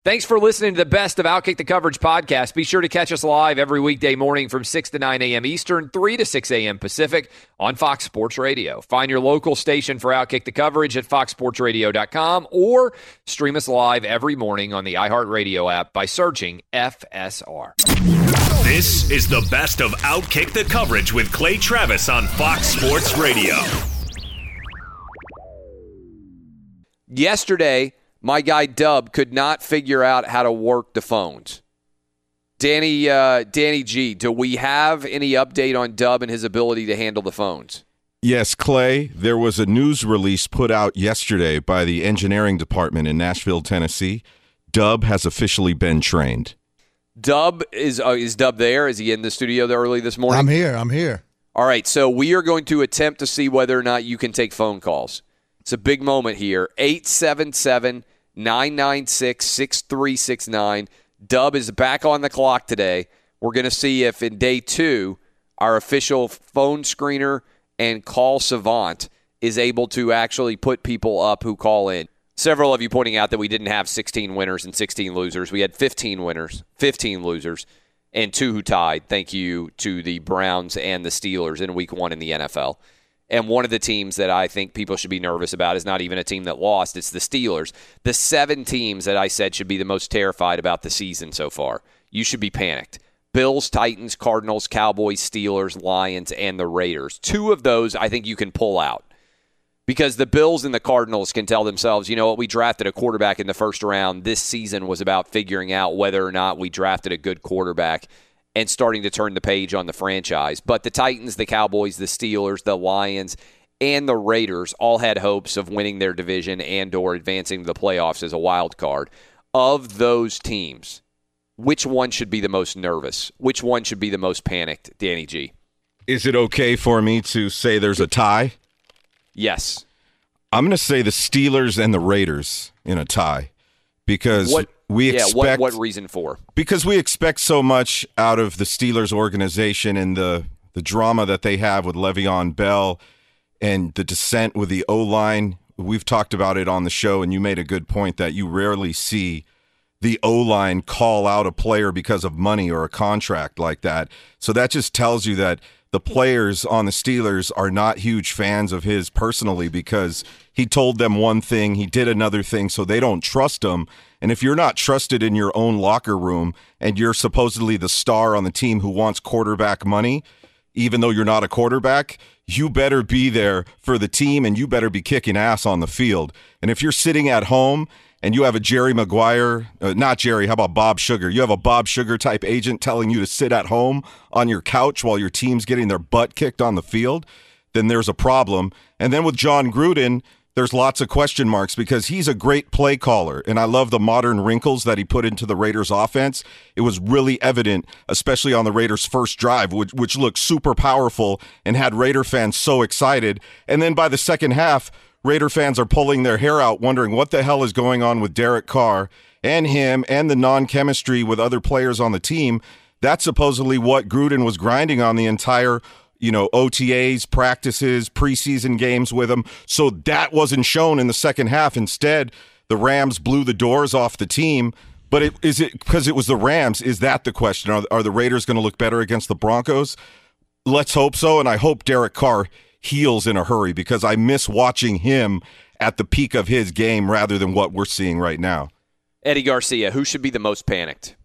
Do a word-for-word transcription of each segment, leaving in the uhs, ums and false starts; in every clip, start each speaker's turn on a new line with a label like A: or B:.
A: Thanks for listening to the best of Outkick the Coverage podcast. Be sure to catch us live every weekday morning from six to nine a.m. Eastern, three to six a.m. Pacific on Fox Sports Radio. Find your local station for Outkick the Coverage at fox sports radio dot com or stream us live every morning on the iHeartRadio app by searching F S R.
B: This is the best of Outkick the Coverage with Clay Travis on Fox Sports Radio.
A: Yesterday, my guy Dub could not figure out how to work the phones. Danny, uh, Danny G, do we have any update on Dub and his ability to handle the phones?
C: Yes, Clay. There was a news release put out yesterday by the engineering department in Nashville, Tennessee. Dub has officially been trained.
A: Dub, is uh, is Dub there? Is he in the studio early this morning?
D: I'm here. I'm here.
A: All right, so we are going to attempt to see whether or not you can take phone calls. It's a big moment here. eight seven seven, nine nine six, six three six nine. Dub is back on the clock today. We're going to see if in day two, our official phone screener and call savant is able to actually put people up who call in. Several of you pointing out that we didn't have sixteen winners and sixteen losers. We had fifteen winners, fifteen losers, and two who tied. Thank you to the Browns and the Steelers in week one in the N F L. And one of the teams that I think people should be nervous about is not even a team that lost. It's the Steelers. The seven teams that I said should be the most terrified about the season so far. You should be panicked. Bills, Titans, Cardinals, Cowboys, Steelers, Lions, and the Raiders. Two of those I think you can pull out. Because the Bills and the Cardinals can tell themselves, you know what, we drafted a quarterback in the first round. This season was about figuring out whether or not we drafted a good quarterback and starting to turn the page on the franchise. But the Titans, the Cowboys, the Steelers, the Lions, and the Raiders all had hopes of winning their division and or advancing to the playoffs as a wild card. Of those teams, which one should be the most nervous? Which one should be the most panicked, Danny G?
C: Is it okay for me to say there's a tie?
A: Yes.
C: I'm going to say the Steelers and the Raiders in a tie because
A: what,
C: we
A: yeah,
C: expect
A: what, what reason for?
C: Because we expect so much out of the Steelers organization and the the drama that they have with Le'Veon Bell and the dissent with the O-line. We've talked about it on the show, and you made a good point that you rarely see the O-line call out a player because of money or a contract like that. So that just tells you that the players on the Steelers are not huge fans of his personally because he told them one thing, he did another thing, so they don't trust him. And if you're not trusted in your own locker room and you're supposedly the star on the team who wants quarterback money, even though you're not a quarterback, you better be there for the team and you better be kicking ass on the field. And if you're sitting at home and you have a Jerry Maguire, uh, not Jerry, how about Bob Sugar? You have a Bob Sugar type agent telling you to sit at home on your couch while your team's getting their butt kicked on the field, then there's a problem. And then with John Gruden, there's lots of question marks because he's a great play caller, and I love the modern wrinkles that he put into the Raiders offense. It was really evident, especially on the Raiders' first drive, which, which looked super powerful and had Raider fans so excited. And then by the second half, Raider fans are pulling their hair out wondering what the hell is going on with Derek Carr and him and the non-chemistry with other players on the team. That's supposedly what Gruden was grinding on the entire, you know, O T As, practices, preseason games with him. So that wasn't shown in the second half. Instead, the Rams blew the doors off the team. But it, is it because it was the Rams? Is that the question? Are, are the Raiders going to look better against the Broncos? Let's hope so, and I hope Derek Carr heals in a hurry because I miss watching him at the peak of his game rather than what we're seeing right now.
A: Eddie Garcia, who should be the most panicked?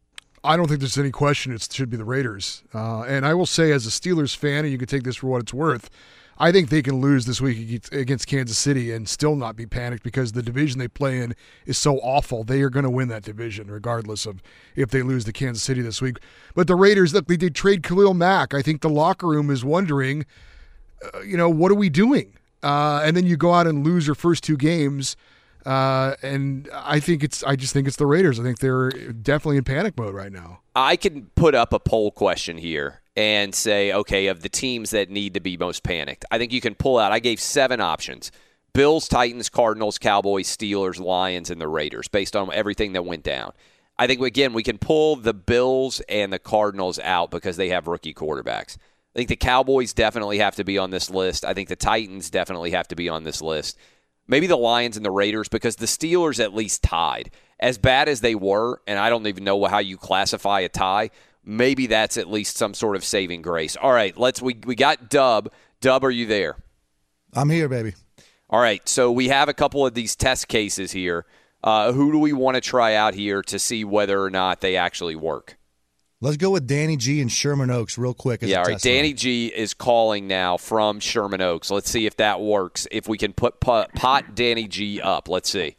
D: I don't think there's any question it should be the Raiders. Uh, and I will say as a Steelers fan, and you can take this for what it's worth, I think they can lose this week against Kansas City and still not be panicked because the division they play in is so awful. They are going to win that division regardless of if they lose to Kansas City this week. But the Raiders, look, they did trade Khalil Mack. I think the locker room is wondering, uh, you know, what are we doing? Uh, and then you go out and lose your first two games. Uh, and I think it's, I just think it's the Raiders. I think they're definitely in panic mode right now.
A: I can put up a poll question here and say, okay, of the teams that need to be most panicked, I think you can pull out, I gave seven options: Bills, Titans, Cardinals, Cowboys, Steelers, Lions, and the Raiders, based on everything that went down. I think, again, we can pull the Bills and the Cardinals out because they have rookie quarterbacks. I think the Cowboys definitely have to be on this list. I think the Titans definitely have to be on this list. maybe the Lions and the Raiders, because the Steelers at least tied. As bad as they were, and I don't even know how you classify a tie, maybe that's at least some sort of saving grace. All right, let's. We we got Dub. Dub, are you there?
E: I'm here, baby.
A: All right, so we have a couple of these test cases here. Uh, who do we want to try out here to see whether or not they actually work?
E: Let's go with Danny G and Sherman Oaks real quick. As
A: yeah,
E: a
A: all right.
E: test
A: Danny
E: run.
A: G is calling now from Sherman Oaks. Let's see if that works. If we can put pot, pot Danny G up. Let's see.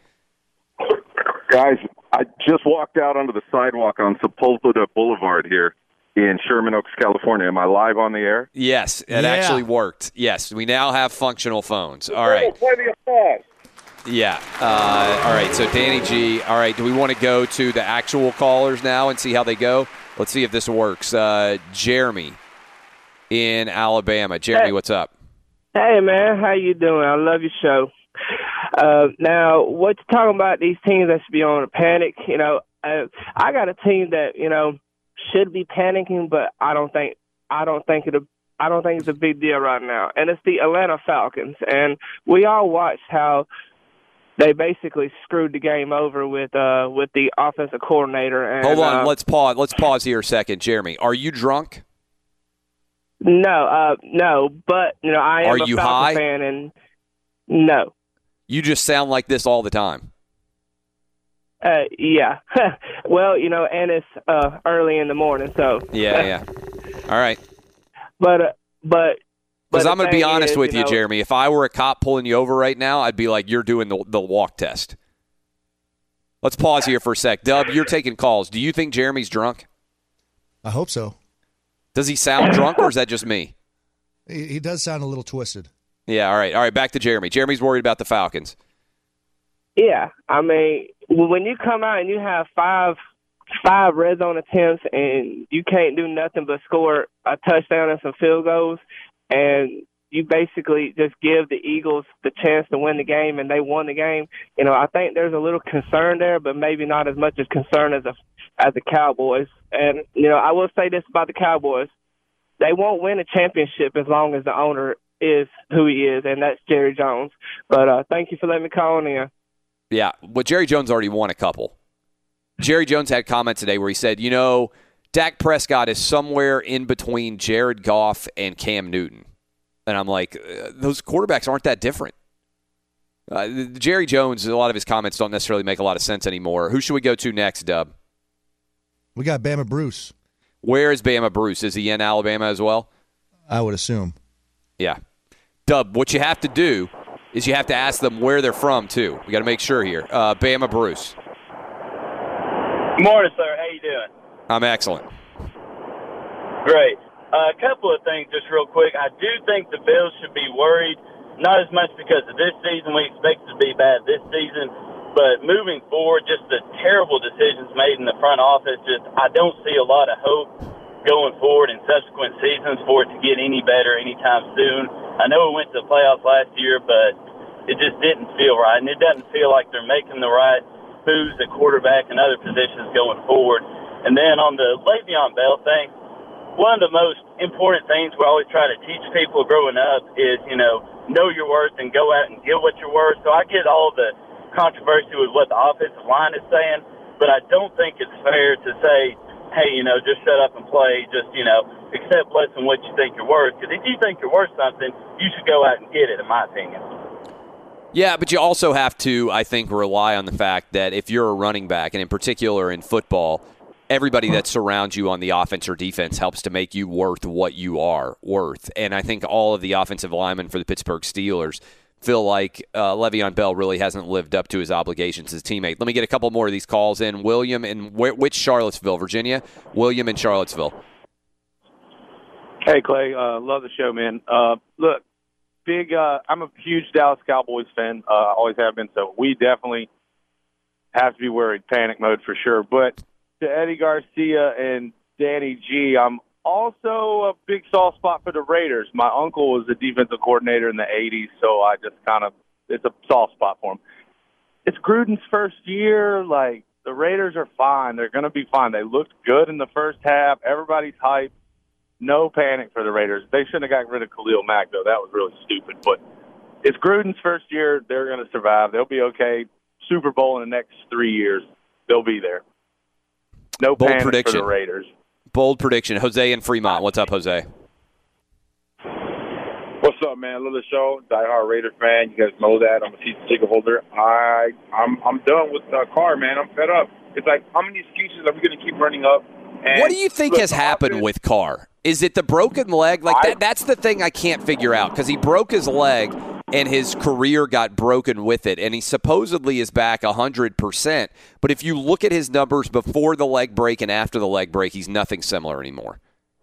F: Guys, I just walked out onto the sidewalk on Sepulveda Boulevard here in Sherman Oaks, California. Am I live on the air?
A: Yes, it
E: Yeah.
A: actually worked. Yes, we now have functional phones. All right.
F: Play the applause.
A: Yeah. Uh, all right, so Danny G. All right, do we want to go to the actual callers now and see how they go? Let's see if this works. Uh, Jeremy in Alabama. Jeremy,
G: Hey.
A: what's up?
G: Hey, man, how you doing? I love your show. Uh, now, what you're talking about, these teams that should be on a panic, you know, uh, I got a team that, you know, should be panicking, but I don't think I don't think it I don't think it's a big deal right now. And it's the Atlanta Falcons. And we all watched how they basically screwed the game over with uh, with the offensive coordinator. And,
A: Hold on,
G: uh,
A: let's pause. Let's pause here a second, Jeremy. Are you drunk?
G: No, uh, no, but you know I am
A: Are
G: a
A: you
G: Falcon
A: high?
G: fan, and no.
A: You just sound like this all the time.
G: Uh, yeah. Well, you know, and it's uh, early in the morning, so.
A: Yeah, yeah. All right.
G: But, uh, but.
A: Because
G: but
A: I'm
G: the
A: going to be
G: thing
A: honest
G: is,
A: with you,
G: know,
A: Jeremy. If I were a cop pulling you over right now, I'd be like, you're doing the, the walk test. Let's pause here for a sec. Dub, you're taking calls. Do you think Jeremy's drunk?
E: I hope so.
A: Does he sound drunk, or is that just me?
E: He, he does sound a little twisted.
A: Yeah, all right. All right, back to Jeremy. Jeremy's worried about the Falcons.
G: Yeah, I mean, when you come out and you have five five red zone attempts and you can't do nothing but score a touchdown and some field goals, and you basically just give the Eagles the chance to win the game, and they won the game. You know, I think there's a little concern there, but maybe not as much as concern as a, as the Cowboys. And you know, I will say this about the Cowboys: they won't win a championship as long as the owner is who he is, and that's Jerry Jones. But uh, thank you for letting me call in here.
A: Yeah, but Jerry Jones already won a couple. Jerry Jones had comments today where he said, you know, Dak Prescott is somewhere in between Jared Goff and Cam Newton. And I'm like, uh, those quarterbacks aren't that different. Uh, Jerry Jones, a lot of his comments don't necessarily make a lot of sense anymore. Who should we go to next, Dub?
E: We got Bama Bruce,
A: Where is Bama Bruce? Is he in Alabama as well?
E: I would assume.
A: Yeah. Dub, what you have to do is you have to ask them where they're from, too. We got to make sure here. Uh, Bama Bruce.
H: Good morning, sir. How you doing?
A: I'm excellent.
H: Great. Uh, a couple of things just real quick. I do think the Bills should be worried, not as much because of this season. We expect it to be bad this season. But moving forward, just the terrible decisions made in the front office, just I don't see a lot of hope going forward in subsequent seasons for it to get any better anytime soon. I know we went to the playoffs last year, but it just didn't feel right. And it doesn't feel like they're making the right moves at quarterback and other positions going forward. And then on the Le'Veon Bell thing, one of the most important things we always try to teach people growing up is, you know, know your worth and go out and get what you're worth. So I get all the controversy with what the offensive line is saying, but I don't think it's fair to say, hey, you know, just shut up and play, just, you know, accept less than what you think you're worth. Because if you think you're worth something, you should go out and get it, in my opinion.
A: Yeah, but you also have to, I think, rely on the fact that if you're a running back, and in particular in football, everybody that surrounds you on the offense or defense helps to make you worth what you are worth. And I think all of the offensive linemen for the Pittsburgh Steelers feel like uh, Le'Veon Bell really hasn't lived up to his obligations as a teammate. Let me get a couple more of these calls in. William in wh- which Charlottesville, Virginia? William in Charlottesville.
I: Hey, Clay. Uh, love the show, man. Uh, look, big. Uh, I'm a huge Dallas Cowboys fan. Uh, always have been. So we definitely have to be worried. Panic mode for sure. But to Eddie Garcia and Danny G, I'm also a big soft spot for the Raiders. My uncle was a defensive coordinator in the eighties, so I just kind of it's a soft spot for him. It's Gruden's first year. Like, the Raiders are fine. They're going to be fine. They looked good in the first half. Everybody's hyped. No panic for the Raiders. They shouldn't have gotten rid of Khalil Mack, though. That was really stupid. But it's Gruden's first year. They're going to survive. They'll be okay. Super Bowl in the next three years, they'll be there. No
A: Bold
I: panic
A: prediction.
I: for the Raiders.
A: Bold prediction. Jose in Fremont. What's up, Jose?
J: What's up, man? Love the show. Diehard Raider fan. You guys know that. I'm a season ticket holder. I, I'm, I'm done with the car, man. I'm fed up. It's like, how many excuses are we going to keep running up? And
A: what do you think
J: look,
A: has happened
J: offense,
A: with Carr? Is it the broken leg? Like
J: I,
A: that? That's the thing I can't figure out because he broke his leg and his career got broken with it, and he supposedly is back one hundred percent. But if you look at his numbers before the leg break and after the leg break, he's nothing similar anymore.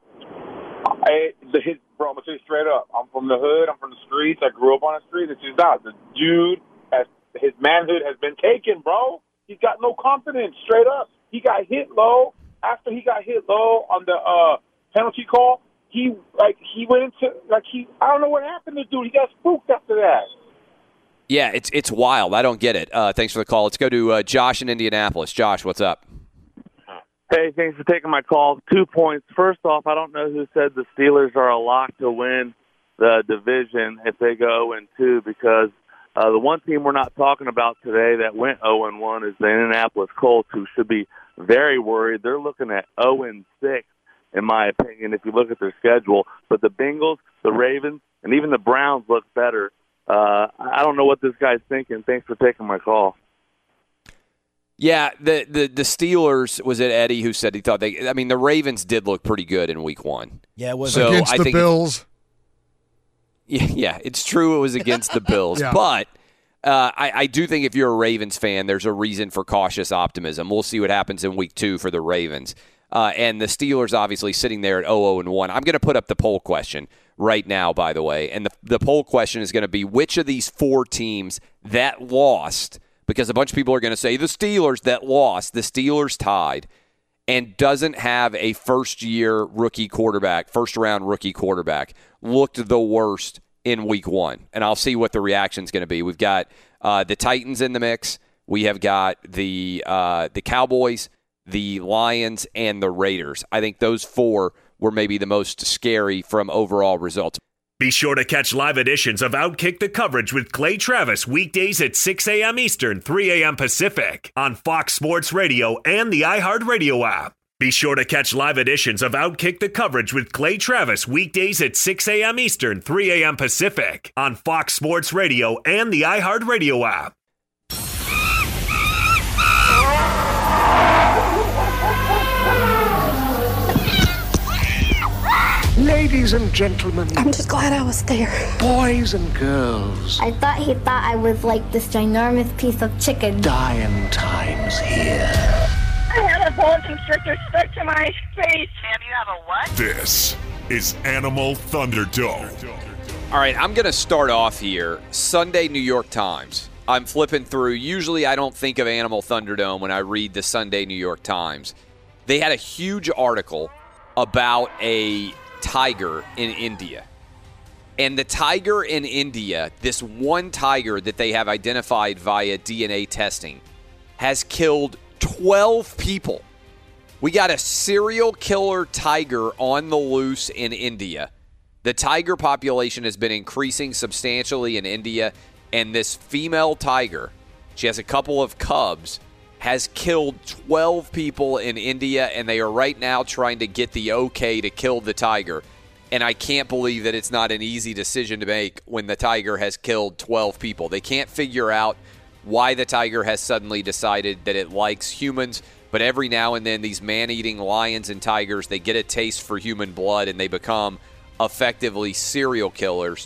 J: I, the, his, bro, I'm going to tell you straight up. I'm from the hood. I'm from the streets. I grew up on the street. It's just not. The dude, has, his manhood has been taken, bro. He's got no confidence, straight up. He got hit low. After he got hit low on the uh, penalty call, he like he went into like he I don't know what happened to dude. He got spooked after that.
A: Yeah, it's it's wild. I don't get it. Uh, thanks for the call. Let's go to uh, Josh in Indianapolis. Josh, what's up?
K: Hey, thanks for taking my call. Two points. First off, I don't know who said the Steelers are a lock to win the division if they go oh and two because uh, the one team we're not talking about today that went oh and one is the Indianapolis Colts, who should be very worried. They're looking at oh and six, in my opinion, if you look at their schedule. But the Bengals, the Ravens, and even the Browns look better. Uh, I don't know what this guy's thinking. Thanks for taking my call.
A: Yeah, the, the, the Steelers, was it Eddie who said he thought they – I mean, the Ravens did look pretty good in week one.
E: Yeah, it was
A: so
D: against
A: I
D: the
A: think
D: Bills.
A: Yeah, yeah, it's true it was against the Bills.
D: Yeah.
A: But uh, I, I do think if you're a Ravens fan, there's a reason for cautious optimism. We'll see what happens in week two for the Ravens. Uh, and the Steelers obviously sitting there at oh oh and one. I'm going to put up the poll question right now, by the way. And the, the poll question is going to be which of these four teams that lost, because a bunch of people are going to say the Steelers that lost, the Steelers tied, and doesn't have a first-year rookie quarterback, first-round rookie quarterback, looked the worst in week one. And I'll see what the reaction is going to be. We've got uh, the Titans in the mix. We have got the uh, the Cowboys, the Lions, and the Raiders. I think those four were maybe the most scary from overall results.
B: Be sure to catch live editions of Outkick the Coverage with Clay Travis weekdays at six a.m. Eastern, three a.m. Pacific on Fox Sports Radio and the iHeartRadio app. Be sure to catch live editions of Outkick the Coverage with Clay Travis weekdays at six a.m. Eastern, three a.m. Pacific on Fox Sports Radio and the iHeartRadio app.
L: Ladies and gentlemen.
M: I'm just glad I was there.
L: Boys and girls.
M: I thought he thought I was like this ginormous piece of chicken.
L: Dying times here.
N: I had a bone constrictor stuck to my face. And you have a what?
B: This is Animal Thunderdome.
A: All right, I'm going to start off here. Sunday New York Times. I'm flipping through. Usually I don't think of Animal Thunderdome when I read the Sunday New York Times. They had a huge article about a tiger in India. And the tiger in India, this one tiger that they have identified via D N A testing, has killed twelve people. We got a serial killer tiger on the loose in India. The tiger population has been increasing substantially in India, and this female tiger, she has a couple of cubs, has killed twelve people in India, and they are right now trying to get the okay to kill the tiger. And I can't believe that it's not an easy decision to make when the tiger has killed twelve people. They can't figure out why the tiger has suddenly decided that it likes humans, but every now and then these man-eating lions and tigers, they get a taste for human blood and they become effectively serial killers.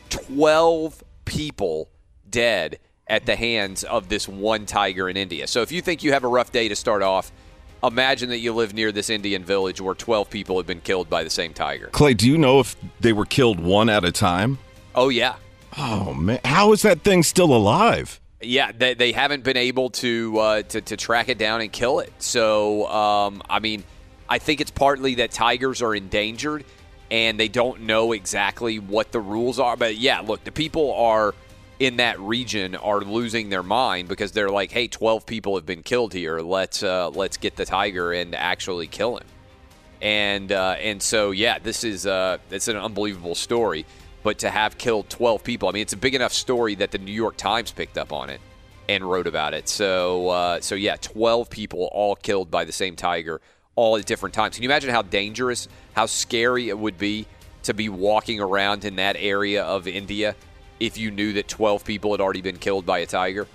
A: twelve people dead at the hands of this one tiger in India. So if you think you have a rough day to start off, imagine that you live near this Indian village where twelve people have been killed by the same tiger.
C: Clay, do you know if they were killed one at a time?
A: Oh, yeah.
C: Oh, man. How is that thing still alive?
A: Yeah, they, they haven't been able to, uh, to to track it down and kill it. So, um, I mean, I think it's partly that tigers are endangered and they don't know exactly what the rules are. But, yeah, look, the people are in that region are losing their mind because they're like, hey, twelve people have been killed here. Let's uh, let's get the tiger and actually kill him. And uh, and so, yeah, this is uh, it's an unbelievable story. but to have killed twelve people, I mean, it's a big enough story that the New York Times picked up on it and wrote about it. So, uh, so yeah, twelve people all killed by the same tiger, all at different times. Can you imagine how dangerous, how scary it would be to be walking around in that area of India if you knew that twelve people had already been killed by a tiger?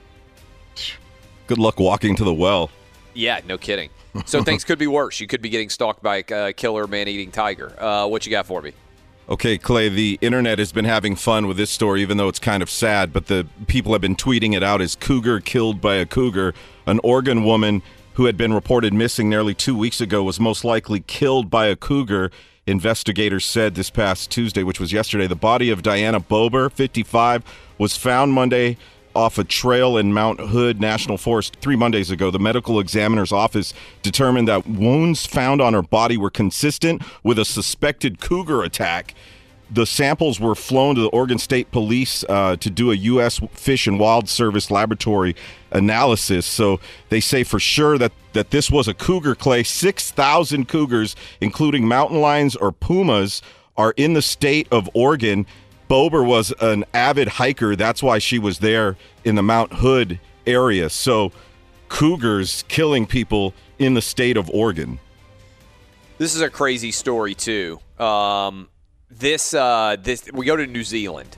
C: Good luck walking to the well.
A: Yeah, no kidding. So things could be worse. You could be getting stalked by a killer man-eating tiger. Uh, what you got for me?
C: Okay, Clay, the internet has been having fun with this story, even though it's kind of sad, but the people have been tweeting it out as cougar killed by a cougar. An Oregon woman who had been reported missing nearly two weeks ago was most likely killed by a cougar, investigators said this past Tuesday, which was yesterday. The body of Diana Bober, fifty-five, was found Monday off a trail in Mount Hood National Forest three Mondays ago. The medical examiner's office determined that wounds found on her body were consistent with a suspected cougar attack. The samples were flown to the Oregon State Police uh, to do a U S Fish and Wild Service laboratory analysis. So they say for sure that, that this was a cougar, Clay. six thousand cougars, including mountain lions or pumas, are in the state of Oregon. Bober was an avid hiker. That's why she was there in the Mount Hood area. So cougars killing people in the state of Oregon.
A: This is a crazy story, too. Um, this, uh, this we go to New Zealand,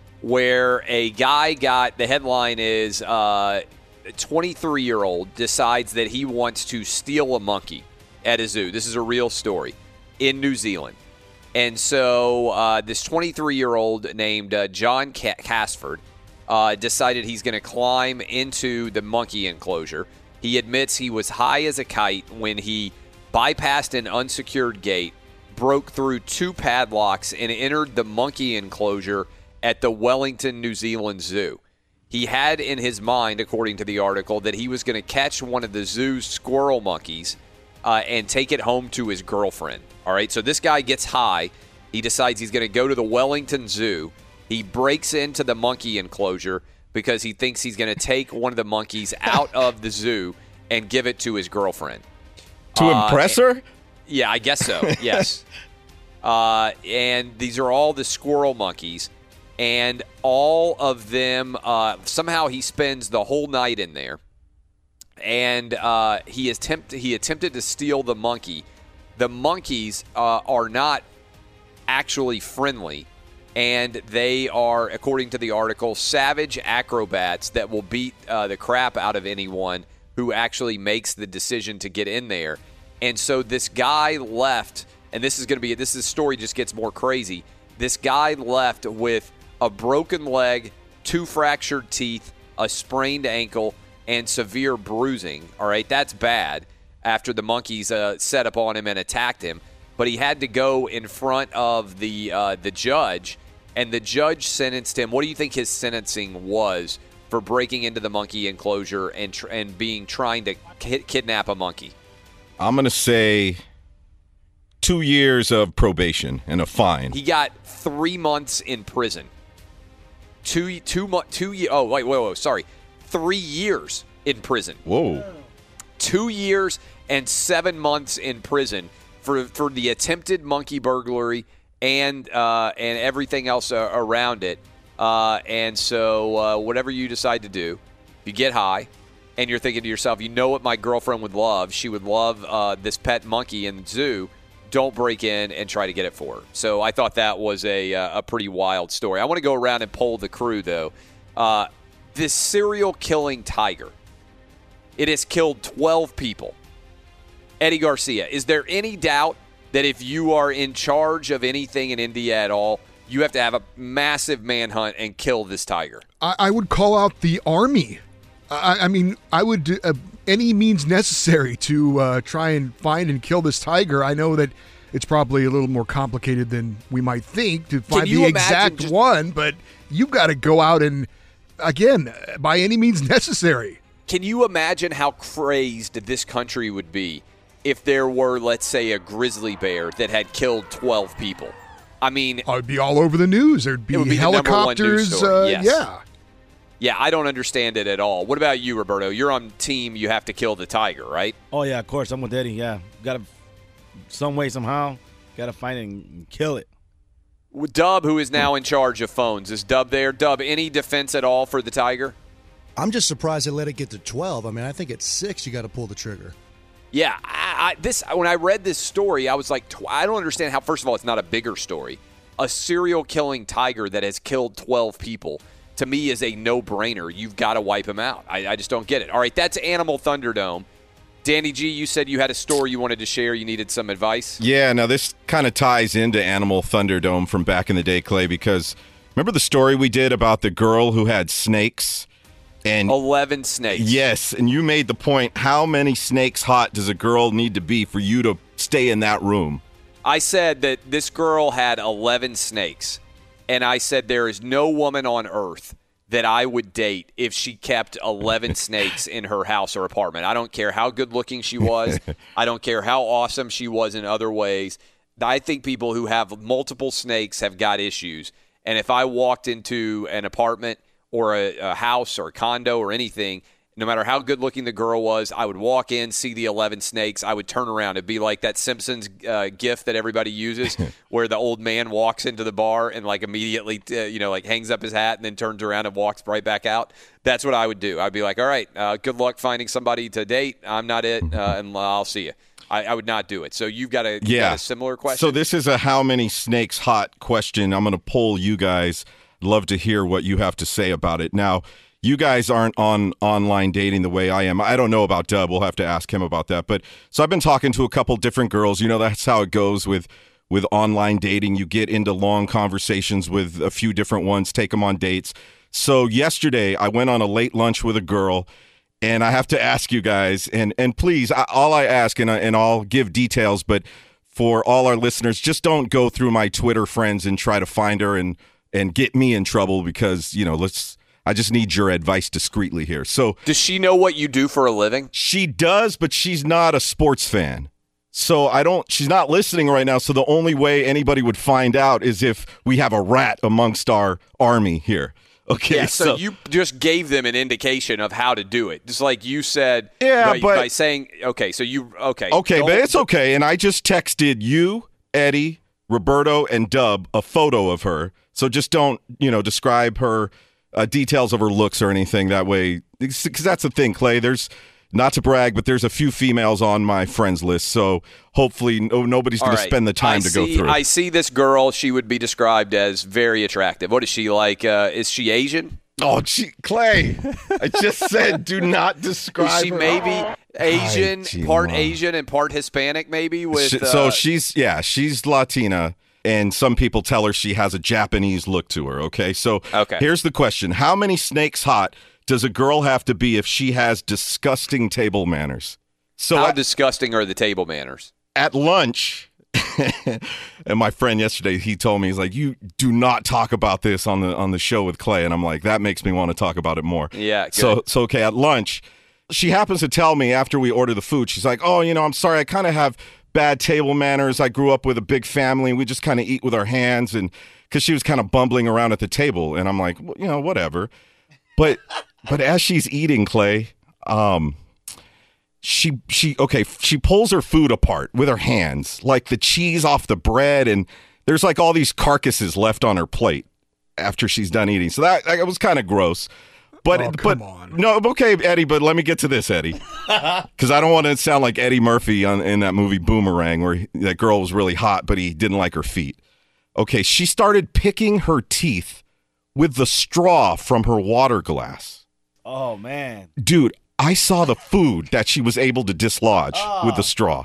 A: where a guy got, the headline is uh, a twenty-three-year-old decides that he wants to steal a monkey at a zoo. This is a real story in New Zealand. And so uh, this twenty-three-year-old named uh, John Casford uh, decided he's going to climb into the monkey enclosure. He admits he was high as a kite when he bypassed an unsecured gate, broke through two padlocks, and entered the monkey enclosure at the Wellington, New Zealand Zoo. He had in his mind, according to the article, that he was going to catch one of the zoo's squirrel monkeys uh, and take it home to his girlfriend. All right, so this guy gets high. He decides he's going to go to the Wellington Zoo. He breaks into the monkey enclosure because he thinks he's going to take one of the monkeys out of the zoo and give it to his girlfriend.
C: To
A: uh,
C: impress her?
A: Yeah, I guess so, yes. uh, and these are all the squirrel monkeys, and all of them, uh, somehow he spends the whole night in there, and uh, he, attempt, he attempted to steal the monkey. The monkeys uh, are not actually friendly, and they are, according to the article, savage acrobats that will beat uh, the crap out of anyone who actually makes the decision to get in there. And so this guy left, and this is going to be, this is, story just gets more crazy. This guy left with a broken leg, two fractured teeth, a sprained ankle, and severe bruising. All right, that's bad. After the monkeys uh, set up on him and attacked him. But he had to go in front of the uh, the judge, and the judge sentenced him. What do you think his sentencing was for breaking into the monkey enclosure and tr- and being trying to ki- kidnap a monkey?
C: I'm going to say two years of probation and a fine.
A: He got three months in prison. Two, two, two, two Oh, wait, wait, wait, sorry. Three years in prison.
C: Whoa.
A: Two years and seven months in prison for for the attempted monkey burglary and uh, and everything else uh, around it. Uh, and so uh, whatever you decide to do, you get high, and you're thinking to yourself, you know what my girlfriend would love? She would love uh, this pet monkey in the zoo. Don't break in and try to get it for her. So I thought that was a, uh, a pretty wild story. I want to go around and poll the crew, though. Uh, this serial killing tiger, it has killed twelve people. Eddie Garcia, is there any doubt that if you are in charge of anything in India at all, you have to have a massive manhunt and kill this tiger?
D: I, I would call out the army. I, I mean, I would do uh, any means necessary to uh, try and find and kill this tiger. I know that it's probably a little more complicated than we might think to find the exact just- one, but you've got to go out and, again, by any means necessary.
A: Can you imagine how crazed this country would be if there were, let's say, a grizzly bear that had killed twelve people? I mean,
D: it would be all over the news. There'd be,
A: it would be
D: helicopters. Uh,
A: yes.
D: Yeah.
A: Yeah, I don't understand it at all. What about you, Roberto? You're on team you have to kill the tiger, right?
O: Oh, yeah, of course. I'm with Eddie, yeah. Got to, some way, somehow, got to find it and kill it.
A: Dub, who is now in charge of phones, is Dub there? Dub, any defense at all for the Tiger?
E: I'm just surprised they let it get to twelve. I mean, I think at six you got to pull the trigger.
A: Yeah, I, I, this when I read this story, I was like, tw- I don't understand how. First of all, it's not a bigger story. A serial killing tiger that has killed twelve people, to me, is a no-brainer. You've got to wipe him out. I, I just don't get it. All right, that's Animal Thunderdome. Danny G, you said you had a story you wanted to share. You needed some advice.
C: Yeah, now this kind of ties into Animal Thunderdome from back in the day, Clay, because remember the story we did about the girl who had snakes? And
A: eleven snakes.
C: Yes, and you made the point, how many snakes hot does a girl need to be for you to stay in that room?
A: I said that this girl had eleven snakes, and I said there is no woman on earth that I would date if she kept eleven snakes in her house or apartment. I don't care how good looking she was. I don't care how awesome she was in other ways. I think people who have multiple snakes have got issues. And if I walked into an apartment or a, a house or a condo or anything, no matter how good looking the girl was, I would walk in, see the eleven snakes. I would turn around. It'd be like that Simpsons uh, gif that everybody uses where the old man walks into the bar and like immediately, uh, you know, like hangs up his hat and then turns around and walks right back out. That's what I would do. I'd be like, all right, uh, good luck finding somebody to date. I'm not it, uh, and I'll see you. I, I would not do it. So you've got a, you've
C: yeah.
A: got a similar question?
C: So this is a how many snakes hot question. I'm going to poll you guys. Love to hear what you have to say about it. Now, you guys aren't on online dating the way I am. I don't know about Dub. We'll have to ask him about that. But so I've been talking to a couple different girls. You know, that's how it goes with with online dating. You get into long conversations with a few different ones, take them on dates. So yesterday, I went on a late lunch with a girl, and I have to ask you guys, and and please, I, all I ask, and, I, and I'll give details, but for all our listeners, just don't go through my Twitter friends and try to find her and and get me in trouble because, you know, let's. I just need your advice discreetly here. So,
A: does she know what you do for a living?
C: She does, but she's not a sports fan. So I don't, she's not listening right now. So the only way anybody would find out is if we have a rat amongst our army here. Okay.
A: Yeah, so, so you just gave them an indication of how to do it. Just like you said,
C: yeah,
A: by,
C: but,
A: by saying, okay, so you, okay.
C: Okay,
A: don't,
C: but it's okay. And I just texted you, Eddie, Roberto, and Dub a photo of her. So just don't, you know, describe her uh, details of her looks or anything that way. Because that's the thing, Clay. There's, not to brag, but there's a few females on my friends list. So hopefully no, nobody's going
A: right.
C: to spend the time
A: I
C: to
A: see,
C: go through.
A: I see this girl. She would be described as very attractive. What is she like? Uh, is she Asian?
C: Oh, gee, Clay, I just said do not describe
A: Is she
C: her.
A: maybe Asian,
C: Hi,
A: part
C: Gina.
A: Asian and part Hispanic maybe? With
C: She-
A: uh,
C: so she's, yeah, she's Latina. And some people tell her she has a Japanese look to her, okay? So
A: Okay.
C: here's the question. How many snakes hot does a girl have to be if she has disgusting table manners? So
A: how
C: at,
A: disgusting are the table manners?
C: at lunch, and my friend yesterday, he told me, he's like, you do not talk about this on the on the show with Clay. And I'm like, that makes me want to talk about it more.
A: Yeah, good.
C: So, so okay, at lunch, she happens to tell me after we order the food, she's like, oh, you know, I'm sorry, I kind of have bad table manners. I grew up with a big family, and we just kind of eat with our hands, and because she was kind of bumbling around at the table, and I'm like, well, you know, whatever. But but as she's eating, Clay, um, she she okay, she pulls her food apart with her hands, like the cheese off the bread, and there's like all these carcasses left on her plate after she's done eating. So that, that was kind of gross. But
D: Oh,
C: but
D: come on.
C: no, okay, Eddie. But let me get to this, Eddie, because I don't want to sound like Eddie Murphy on, in that movie Boomerang, where he, that girl was really hot, but he didn't like her feet. Okay, she started picking her teeth with the straw from her water glass.
O: Oh, man.
C: Dude, I saw the food that she was able to dislodge with the straw.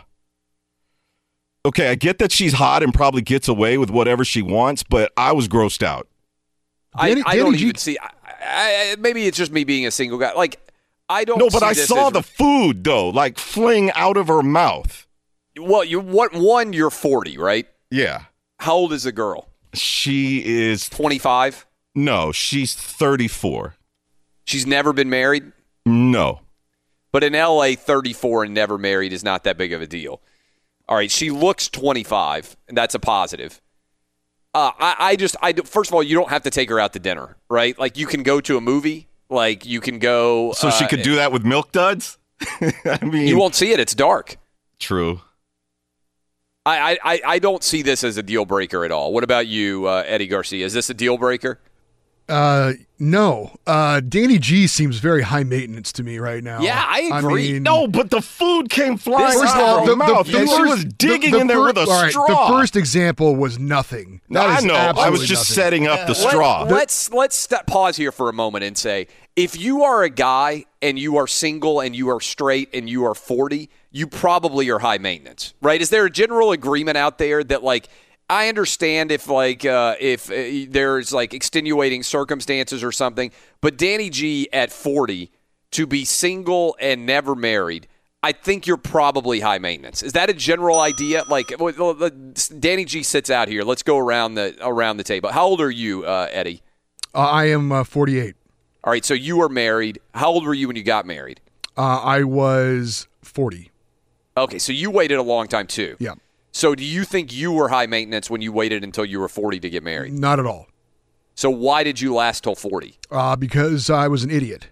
C: Okay, I get that she's hot and probably gets away with whatever she wants, but I was grossed out.
A: I,
D: Danny-
A: I don't
D: Danny G-
A: even see. I, I, maybe it's just me being a single guy. Like I don't.
C: No, but
A: see
C: I
A: this
C: saw
A: as-
C: the food, though, like fling out of her mouth.
A: Well, you what? One, you're forty, right?
C: Yeah.
A: How old is the girl?
C: She is
A: twenty-five.
C: No, she's thirty-four.
A: She's never been married.
C: No.
A: But in L A, thirty-four and never married is not that big of a deal. All right, she looks twenty-five, and that's a positive. Uh, I, I just, I first of all, you don't have to take her out to dinner, right? Like you can go to a movie, like you can go.
C: So she
A: uh,
C: could do that with Milk Duds? I mean,
A: You won't see it; it's dark.
C: True.
A: I, I, I don't see this as a deal breaker at all. What about you, uh, Eddie Garcia? Is this a deal breaker?
D: Uh, no. Uh, Danny G seems very high maintenance to me right now.
A: Yeah, I agree.
D: I mean,
C: No, but the food came flying
D: First
C: out
D: of all,
C: of
D: the,
C: her mouth.
D: the, the
C: and she
D: first-
C: was digging
D: the- the
C: in there
D: fir-
C: with a
D: all right,
C: straw.
D: The first example was nothing.
C: No,
D: That
C: I
D: is
C: know. I was
D: absolutely
C: just
D: nothing.
C: setting up the
A: Let-
C: straw.
A: Let's let's step, pause here for a moment and say, if you are a guy and you are single and you are straight and you are forty, you probably are high maintenance, right? Is there a general agreement out there that, like, I understand if like uh, if uh, there's like extenuating circumstances or something, but Danny G at forty to be single and never married, I think you're probably high maintenance. Is that a general idea? Like, Danny G sits out here. Let's go around the around the table. How old are you, uh, Eddie?
D: Uh, I am uh, forty-eight.
A: All right, so you were married. How old were you when you got married?
D: Uh, I was forty.
A: Okay, so you waited a long time too.
D: Yeah.
A: So do you think you were high maintenance when you waited until you were forty to get married?
D: Not at all.
A: So why did you last till forty?
D: Uh, because I was an idiot.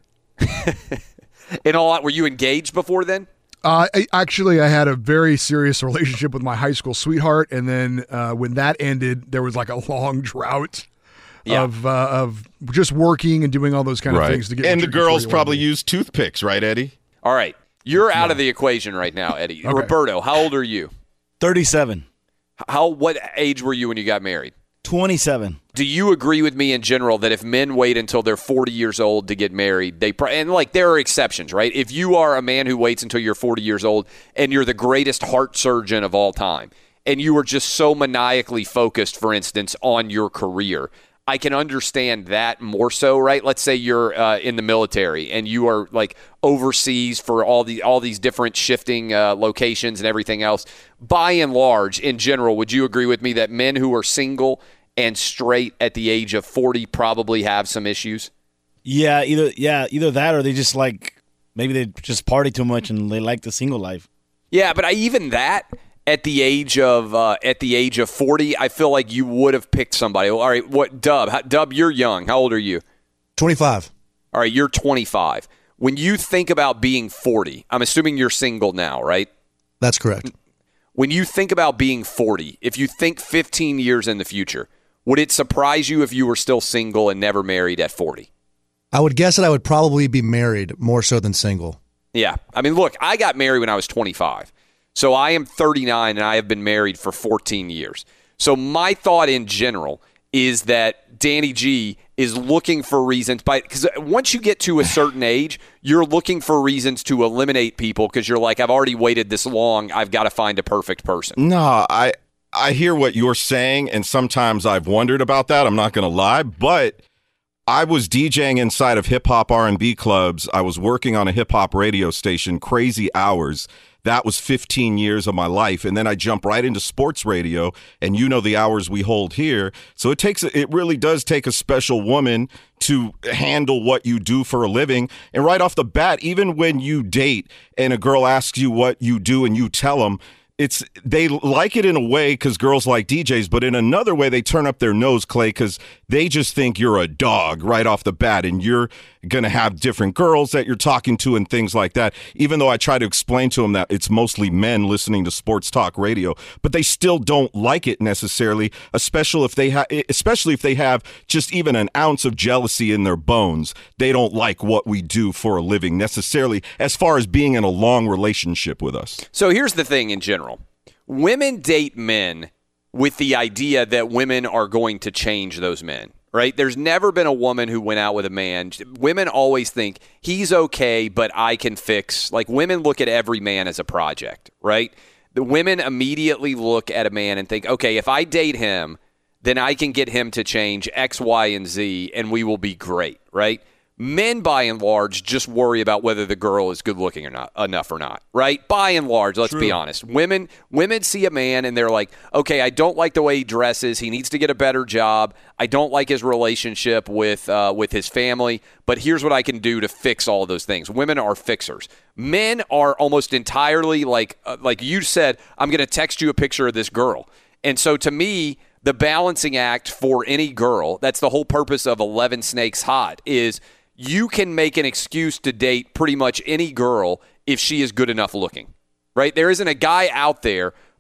A: In all, were you engaged before then?
D: Uh, I, actually, I had a very serious relationship with my high school sweetheart, and then uh, when that ended, there was like a long drought
A: Yeah.
D: of uh, of just working and doing all those kind of
C: right.
D: things to get.
C: And the
D: matriculate where
C: girls
D: you
C: probably
D: wanna be.
C: use toothpicks, right, Eddie?
A: All right. You're out of the equation right now, Eddie.
D: Okay.
A: Roberto, how old are you?
O: thirty-seven.
A: How what age were you when you got married?
O: twenty-seven.
A: Do you agree with me in general that if men wait until they're forty years old to get married, they pro- and like there are exceptions, right? If you are a man who waits until you're forty years old and you're the greatest heart surgeon of all time, and you are just so maniacally focused, for instance, on your career, I can understand that more so, right? Let's say you're uh, in the military and you are like overseas for all the all these different shifting uh, locations and everything else. By and large, in general, would you agree with me that men who are single and straight at the age of forty probably have some issues?
O: Yeah, either yeah, either that or they just like maybe they just party too much and they like the single life.
A: Yeah, but I, even that at the age of uh, at the age of forty, I feel like you would have picked somebody. All right, what Dub? How, Dub, you're young. How old are you?
E: twenty-five.
A: All right, you're twenty-five. When you think about being forty, I'm assuming you're single now, right?
E: That's correct.
A: When you think about being forty, if you think fifteen years in the future, would it surprise you if you were still single and never married at forty?
E: I would guess that I would probably be married more so than single.
A: Yeah. I mean, look, I got married when I was twenty-five. So I am thirty-nine and I have been married for fourteen years. So my thought in general is that Danny G is looking for reasons, because once you get to a certain age, you're looking for reasons to eliminate people because you're like, I've already waited this long. I've got to find a perfect person.
C: No, I I hear what you're saying, and sometimes I've wondered about that. I'm not going to lie, but I was DJing inside of hip-hop R and B clubs. I was working on a hip-hop radio station, crazy hours. That was fifteen years of my life. And then I jump right into sports radio, and you know the hours we hold here. So it takes, it really does take a special woman to handle what you do for a living. And right off the bat, even when you date and a girl asks you what you do and you tell them, it's they like it in a way because girls like D Js, but in another way they turn up their nose, Clay, because they just think you're a dog right off the bat, and you're going to have different girls that you're talking to and things like that. Even though I try to explain to them that it's mostly men listening to sports talk radio, but they still don't like it necessarily, especially if they have, especially if they have just even an ounce of jealousy in their bones. They don't like what we do for a living necessarily, as far as being in a long relationship with us.
A: So here's the thing in general. Women date men with the idea that women are going to change those men, right? There's never been a woman who went out with a man. Women always think he's okay, but I can fix. Like, women look at every man as a project, right? The women immediately look at a man and think, okay, if I date him, then I can get him to change X, Y, and Z, and we will be great, right? Men, by and large, just worry about whether the girl is good looking or not, enough or not, right? By and large, let's
O: True.
A: be honest. Women women see a man and they're like, okay, I don't like the way he dresses. He needs to get a better job. I don't like his relationship with uh, with his family, but here's what I can do to fix all of those things. Women are fixers. Men are almost entirely like, uh, like you said, I'm going to text you a picture of this girl. And so to me, the balancing act for any girl, that's the whole purpose of eleven Snakes Hot, is you can make an excuse to date pretty much any girl if she is good enough looking, right? There isn't a guy out there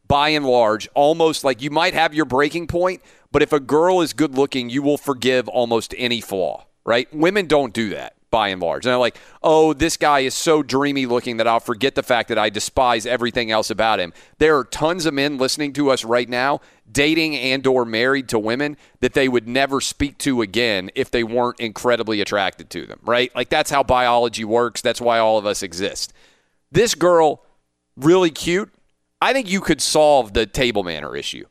A: by and large, almost like you might have your breaking point, but if a girl is good looking, you will forgive almost any flaw, right? Women don't do that by and large. And they're like, oh, this guy is so dreamy looking that I'll forget the fact that I despise everything else about him. There are tons of men listening to us right now, dating and or married to women that they would never speak to again if they weren't incredibly attracted to them, right? Like that's how biology works. That's why all of us exist. This girl, really cute. I think you could solve the table manner issue.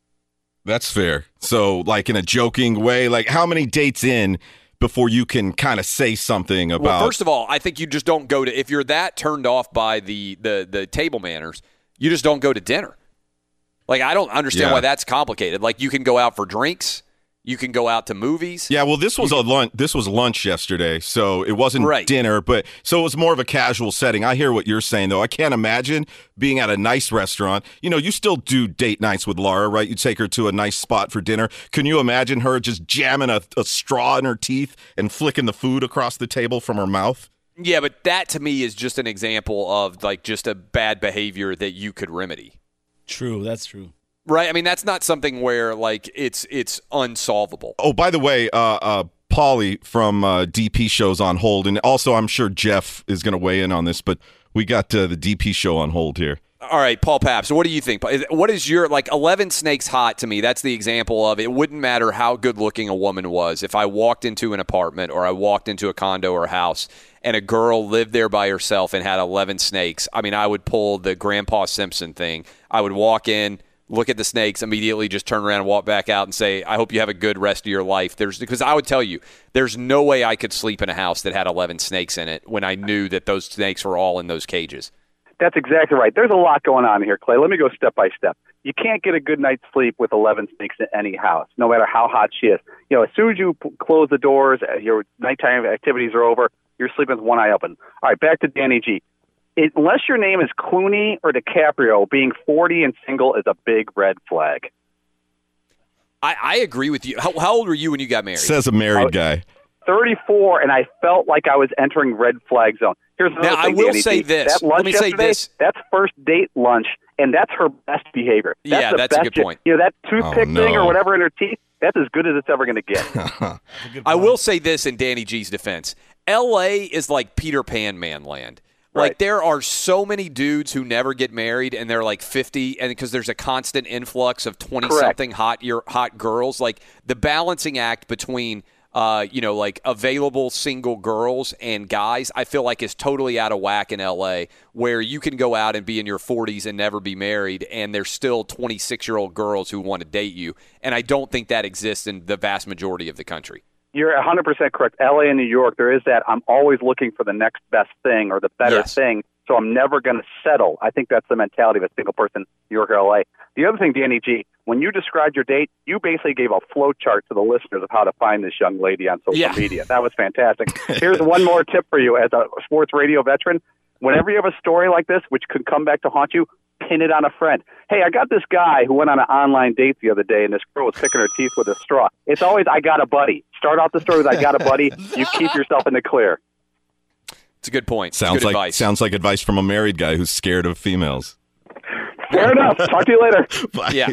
C: That's fair. So, like in a joking way, like how many dates in before you can kind of say something about?
A: Well, first of all, I think you just don't go to, if you're that turned off by the the the table manners, you just don't go to dinner. Like, I don't understand
C: Yeah.
A: why that's complicated. Like, you can go out for drinks. You can go out to movies.
C: Yeah, well, this was a lunch. This was lunch yesterday, so it wasn't
A: Right.
C: dinner. But so it was more of a casual setting. I hear what you're saying, though. I can't imagine being at a nice restaurant. You know, you still do date nights with Laura, right? You take her to a nice spot for dinner. Can you imagine her just jamming a, a straw in her teeth and flicking the food across the table from her mouth?
A: Yeah, but that to me is just an example of like just a bad behavior that you could remedy.
O: True, that's true.
A: Right? I mean, that's not something where like it's it's unsolvable.
C: Oh, by the way, uh, uh, Paulie from uh, D P Show's on hold, and also I'm sure Jeff is going to weigh in on this, but we got uh, the D P Show on hold here.
A: All right, Paul Papp. So what do you think? What is your, like, eleven Snakes hot to me? That's the example of it wouldn't matter how good looking a woman was. If I walked into an apartment or I walked into a condo or house and a girl lived there by herself and had eleven snakes, I mean, I would pull the Grandpa Simpson thing. I would walk in, look at the snakes, immediately just turn around and walk back out and say, I hope you have a good rest of your life. There's because I would tell you, there's no way I could sleep in a house that had eleven snakes in it when I knew that those snakes were all in those cages.
P: That's exactly right. There's a lot going on here, Clay. Let me go step by step. You can't get a good night's sleep with eleven snakes in any house, no matter how hot she is. You know, as soon as you p- close the doors, uh, your nighttime activities are over, you're sleeping with one eye open. All right, back to Danny G. It, unless your name is Clooney or DiCaprio, being forty and single is a big red flag.
A: I, I agree with you. How, how old were you when you got married?
C: Says a married guy.
P: thirty-four, and I felt like I was entering red flag zone. Here's another
A: Now,
P: thing,
A: I will
P: Danny
A: say
P: G.
A: this.
P: That lunch
A: Let me say
P: yesterday,
A: this.
P: That's first date lunch, and that's her best behavior. That's
A: Yeah,
P: the
A: that's a
P: best
A: good point.
P: You know, that toothpick
C: Oh, no.
P: thing or whatever in her teeth, that's as good as it's ever going to get.
A: I will say this in Danny G's defense. L A is like Peter Pan man land. Like,
P: Right.
A: there are so many dudes who never get married, and they're like fifty, and because there's a constant influx of twenty-something hot year, hot girls. Like, the balancing act between, uh, you know, like available single girls and guys, I feel like is totally out of whack in L A, where you can go out and be in your forties and never be married, and there's still twenty-six-year-old girls who want to date you. And I don't think that exists in the vast majority of the country.
P: You're one hundred percent correct. L A and New York, there is that I'm always looking for the next best thing or the better
A: Yes.
P: thing, so I'm never going to settle. I think that's the mentality of a single person, New York or L A. The other thing, Danny G, when you described your date, you basically gave a flow chart to the listeners of how to find this young lady on social
A: Yeah.
P: media. That was fantastic. Here's one more tip for you as a sports radio veteran. Whenever you have a story like this, which could come back to haunt you, pin it on a friend. Hey, I got this guy who went on an online date the other day, and this girl was picking her teeth with a straw. It's always, I got a buddy. Start off the story with, I got a buddy. You keep yourself in the clear.
A: It's a good point. It's
C: Sounds
A: good
C: like
A: advice.
C: sounds like advice from a married guy who's scared of females.
P: Fair enough. Talk to you later.
C: Bye.
A: Yeah.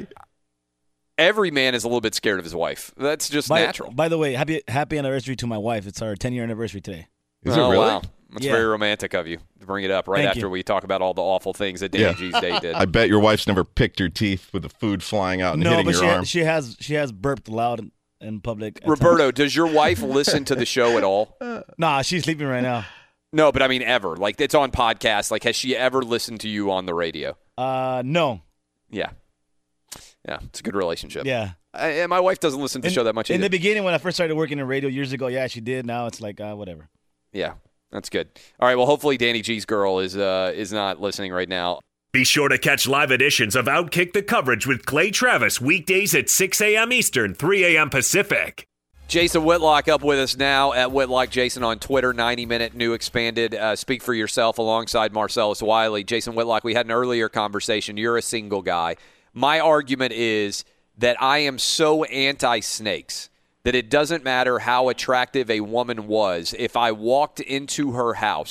A: Every man is a little bit scared of his wife. That's just
O: By,
A: natural.
O: by the way, happy happy anniversary to my wife. It's our ten year anniversary today.
C: Is it
A: oh,
C: really?
A: Wow. That's
O: Yeah.
A: very romantic of you to bring it up right
O: Thank
A: after
O: you.
A: we talk about all the awful things that Danny
C: Yeah.
A: G's date did.
C: I bet your wife's never picked your teeth with the food flying out and
O: No,
C: hitting
O: but
C: your
O: she,
C: arm.
O: she has she has burped loud in, in public. at
A: Roberto, does your wife listen to the show at all?
O: times. Nah, she's sleeping right now.
A: No, but I mean ever. Like, it's on podcasts. Like, has she ever listened to you on the radio?
O: Uh, no.
A: Yeah. Yeah, it's a good relationship.
O: Yeah.
A: I, and my wife doesn't listen to the
O: In-
A: show that much
O: In
A: either.
O: the beginning, when I first started working in radio years ago, yeah, she did. Now it's like uh, whatever.
A: Yeah, that's good. All right, well, hopefully Danny G's girl is uh, is not listening right now.
B: Be sure to catch live editions of Outkick the Coverage with Clay Travis weekdays at six a.m. Eastern, three a.m. Pacific.
A: Jason Whitlock up with us now at Whitlock Jason on Twitter, ninety-minute new expanded uh, Speak for Yourself alongside Marcellus Wiley. Jason Whitlock, we had an earlier conversation. You're a single guy. My argument is that I am so anti-snakes that it doesn't matter how attractive a woman was. If I walked into her house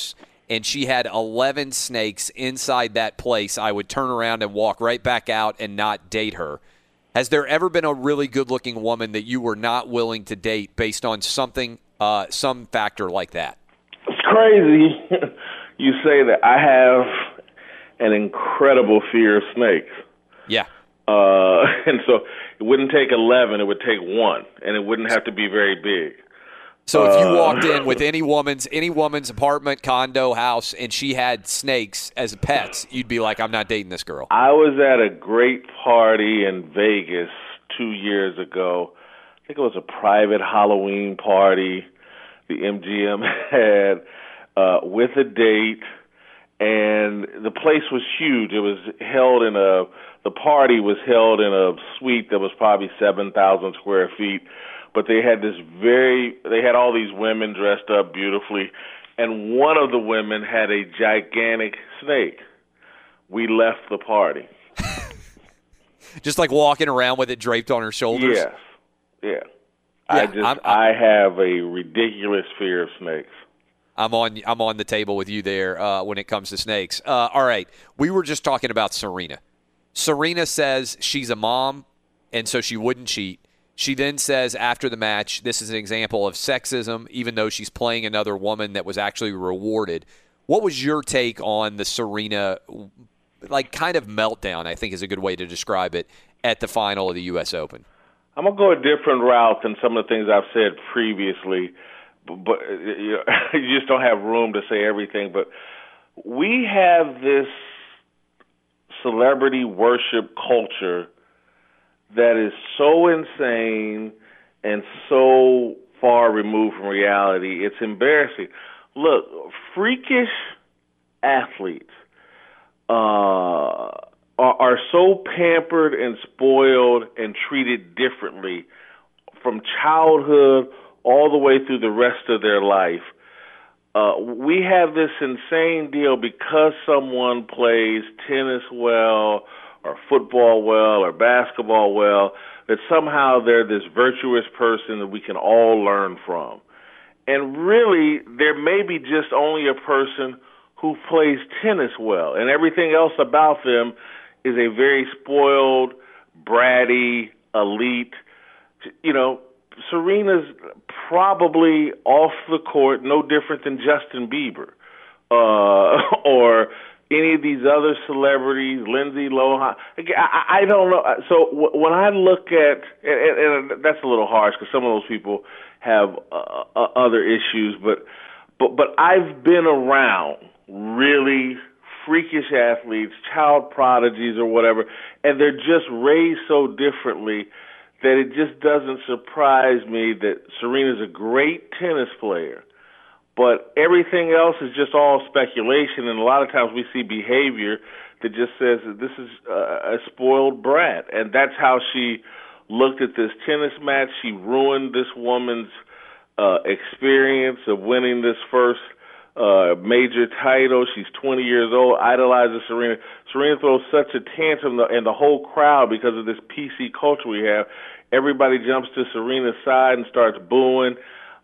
A: and she had eleven snakes inside that place, I would turn around and walk right back out and not date her. Has there ever been a really good-looking woman that you were not willing to date based on something, uh, some factor like that?
Q: It's crazy you say that. I have an incredible fear of snakes.
A: Yeah.
Q: Uh, and so it wouldn't take eleven, it would take one, and it wouldn't have to be very big.
A: So if you
Q: Uh,
A: walked in with any woman's any woman's apartment, condo, house, and she had snakes as pets, you'd be like, I'm not dating this girl.
Q: I was at a great party in Vegas two years ago. I think it was a private Halloween party the M G M had uh, with a date, and the place was huge. It was held in a the party was held in a suite that was probably seven thousand square feet. But they had this very, they had all these women dressed up beautifully, and one of the women had a gigantic snake. We left the party.
A: Just like walking around with it draped on her shoulders?
Q: Yes, yeah.
A: Yeah,
Q: I just,
A: I'm-
Q: I have a ridiculous fear of snakes.
A: I'm on I'm on the table with you there uh, when it comes to snakes. Uh, all right, we were just talking about Serena. Serena says she's a mom, and so she wouldn't cheat. She then says after the match, this is an example of sexism, even though she's playing another woman that was actually rewarded. What was your take on the Serena, like, kind of meltdown, I think is a good way to describe it, at the final of the U S Open?
Q: I'm going to go a different route than some of the things I've said previously, but, but you know, you just don't have room to say everything. But we have this celebrity worship culture that is so insane and so far removed from reality. It's embarrassing. Look, freakish athletes uh, are, are so pampered and spoiled and treated differently from childhood all the way through the rest of their life. Uh, we have this insane deal because someone plays tennis well or football well or basketball well, that somehow they're this virtuous person that we can all learn from. And really, there may be just only a person who plays tennis well, and everything else about them is a very spoiled, bratty, elite. You know, Serena's probably off the court no different than Justin Bieber uh, or any of these other celebrities, Lindsay Lohan. I, I don't know. So w- when I look at, and, and that's a little harsh because some of those people have uh, uh, other issues, but but but I've been around really freakish athletes, child prodigies or whatever, and they're just raised so differently that it just doesn't surprise me that Serena's a great tennis player. But everything else is just all speculation, and a lot of times we see behavior that just says that this is uh, a spoiled brat. And that's how she looked at this tennis match. She ruined this woman's uh, experience of winning this first uh, major title. She's twenty years old, idolizes Serena. Serena throws such a tantrum, and the whole crowd, because of this P C culture we have, everybody jumps to Serena's side and starts booing.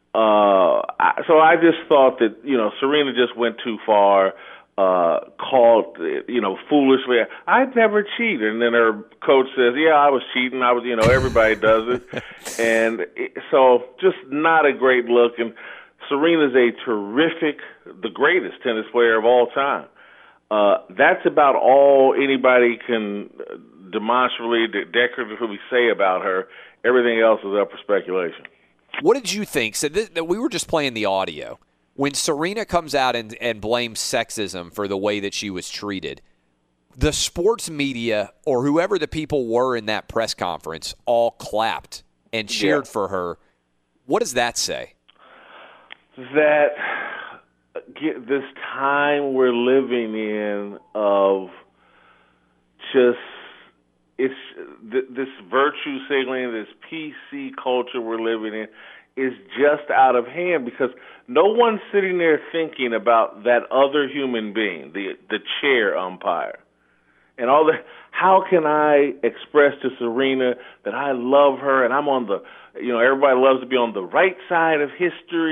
Q: Uh, I, so I just thought that, you know, Serena just went too far, uh, called, you know, foolishly, I'd never cheat. And then her coach says, yeah, I was cheating. I was, you know, everybody does it. And it, so just not a great look. And Serena's a terrific, the greatest tennis player of all time. Uh, that's about all anybody can demonstrably, decoratively say about her. Everything else is up for speculation.
A: What did you think? So th- that we were just playing the audio. When Serena comes out and, and blames sexism for the way that she was treated, the sports media or whoever the people were in that press conference all clapped and cheered
Q: Yeah.
A: for her. What does that say?
Q: That get this time we're living in of just it's th- this virtue signaling, this P C culture we're living in is just out of hand because no one's sitting there thinking about that other human being, the the chair umpire, and all the. How can I express to Serena that I love her and I'm on the, you know, everybody loves to be on the right side of history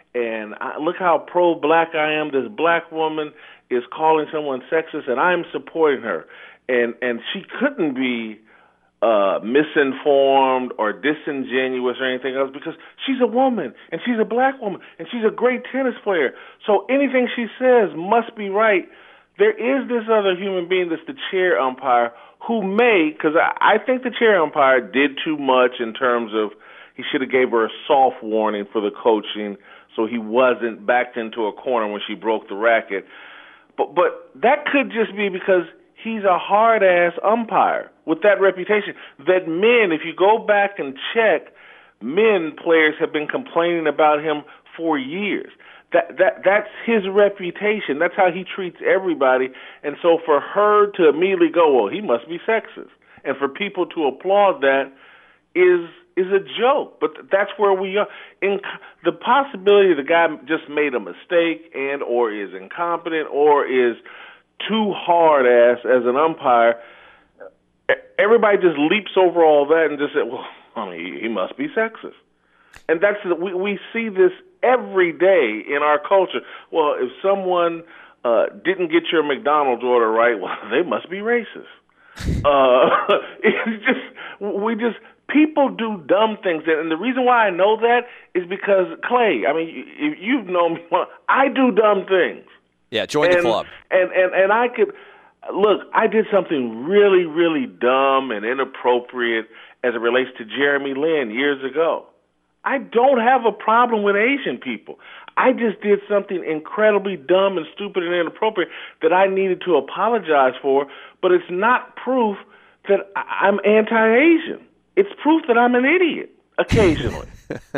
Q: and I, look how pro-black I am. This black woman is calling someone sexist, and I'm supporting her. And and she couldn't be uh, misinformed or disingenuous or anything else because she's a woman, and she's a black woman, and she's a great tennis player. So anything she says must be right. There is this other human being that's the chair umpire who may, because I, I think the chair umpire did too much in terms of he should have gave her a soft warning for the coaching so he wasn't backed into a corner when she broke the racket. But but that could just be because he's a hard-ass umpire with that reputation that men, if you go back and check, men players have been complaining about him for years. That that that's his reputation. That's how he treats everybody. And so for her to immediately go, well, he must be sexist, and for people to applaud that is is a joke. But that's where we are. In the possibility the guy just made a mistake and or is incompetent or is too hard ass as an umpire, everybody just leaps over all that and just said, well, I mean, he, he must be sexist. And that's we we see this every day in our culture. Well, if someone uh, didn't get your McDonald's order right, well, they must be racist. uh, it's just we just people do dumb things, and the reason why I know that is because Clay. I mean, you, you've known me. I do dumb things.
A: Yeah, join
Q: and,
A: the club.
Q: And and and I could look. I did something really, really dumb and inappropriate as it relates to Jeremy Lin years ago. I don't have a problem with Asian people. I just did something incredibly dumb and stupid and inappropriate that I needed to apologize for, but it's not proof that I'm anti-Asian. It's proof that I'm an idiot occasionally.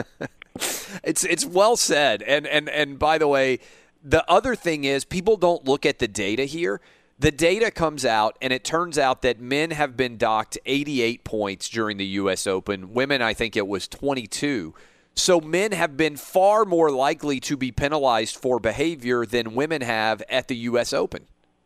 A: It's it's well said. And, and, and by the way, the other thing is people don't look at the data here. The data comes out, and it turns out that men have been docked eighty-eight points during the U S Open. Women, I think it was twenty-two. So men have been far more likely to be penalized for behavior than women have at the U S Open.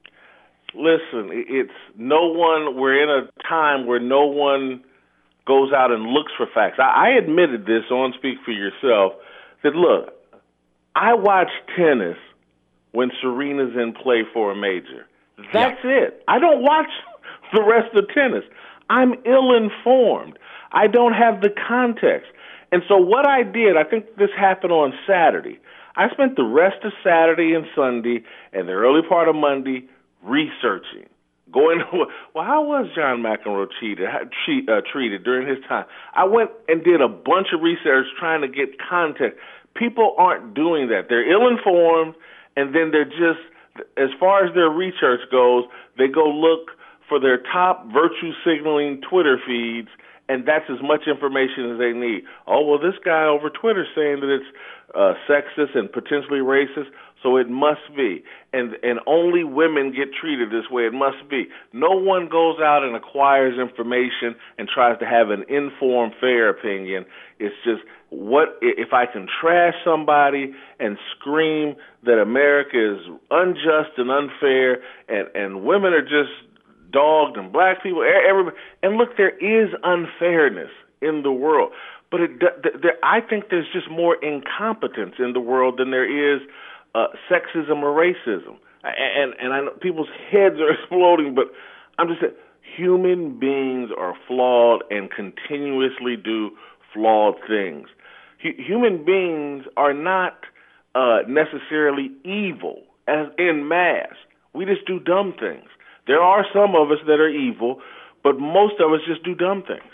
Q: Listen, it's no one, we're in a time where no one goes out and looks for facts. I, I admitted this on Speak for Yourself, that look, I watch tennis when Serena's in play for a major. That's yeah. it. I don't watch the rest of tennis. I'm ill-informed. I don't have the context. And so what I did, I think this happened on Saturday. I spent the rest of Saturday and Sunday and the early part of Monday researching, going, well, how was John McEnroe cheated, treat, uh, treated during his time? I went and did a bunch of research trying to get context. People aren't doing that. They're ill-informed, and then they're just, as far as their research goes, they go look for their top virtue signaling Twitter feeds, and that's as much information as they need. Oh, well, this guy over Twitter saying that it's uh, sexist and potentially racist, so it must be. And and only women get treated this way. It must be. No one goes out and acquires information and tries to have an informed, fair opinion. It's just, what if I can trash somebody and scream that America is unjust and unfair, and, and women are just dogged, and black people, everybody. And look, there is unfairness in the world, but it, there, I think there's just more incompetence in the world than there is uh, sexism or racism. And and I know people's heads are exploding, but I'm just saying, human beings are flawed and continuously do flawed things. H- human beings are not uh, necessarily evil as in mass. We just do dumb things. There are some of us that are evil, but most of us just do dumb things.